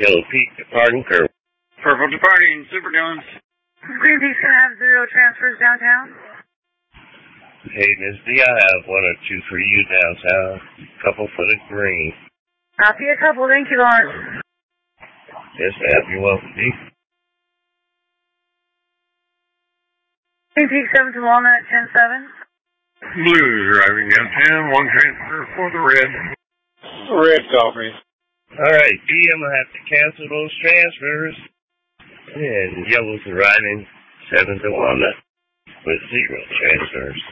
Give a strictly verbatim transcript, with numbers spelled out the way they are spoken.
Yellow Peak departing Kerr. Purple departing Super Guns. Green Peak's going to have zero transfers downtown. Hey, Miss D, I have one or two for you downtown. Couple for the green. Copy a couple. Thank you, Lawrence. Yes, ma'am. You're welcome, D. Green Peak seven to Walnut, ten seven. Blues driving downtown. One transfer for the red. Red copy. All right, D, I'm going to have to cancel those transfers. And yellow's arriving seven to Walnut with zero transfers.